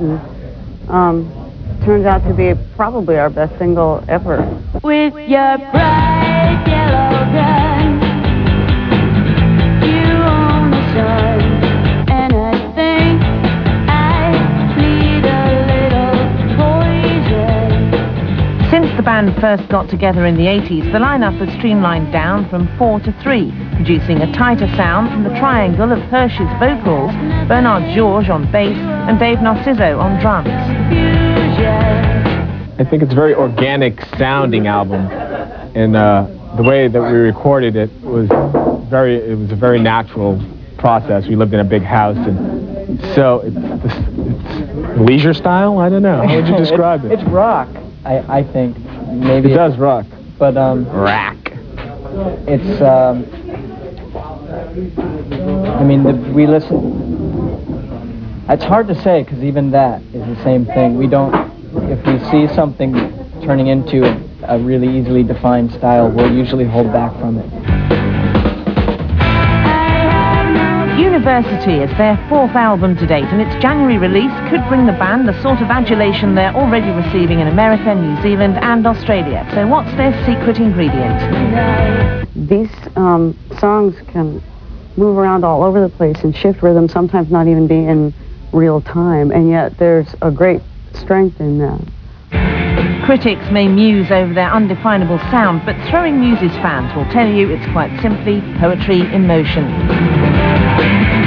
and turns out to be probably our best single ever. With your bright yellow gun, you own the sun, and I think I need a little poison. Since the band first got together in the 80s, the lineup has streamlined down from 4 to 3, producing a tighter sound from the triangle of Hirsch's vocals, Bernard Georges on bass, and Dave Narciso on drums. I think it's a very organic sounding album, and the way that we recorded it was a very natural process. We lived in a big house, and so it's leisure style. I don't know. How would you describe it? It's rock, I think. Maybe it does rock, but rock. It's I mean, we listen. It's hard to say because even that is the same thing. We don't. If we see something turning into a really easily defined style, we'll usually hold back from it. University is their 4th album to date, and its January release could bring the band the sort of adulation they're already receiving in America, New Zealand and Australia. So what's their secret ingredient? These songs can move around all over the place and shift rhythm, sometimes not even be in real time, and yet there's a great strength in that. Critics may muse over their undefinable sound, but Throwing Muses fans will tell you it's quite simply poetry in motion.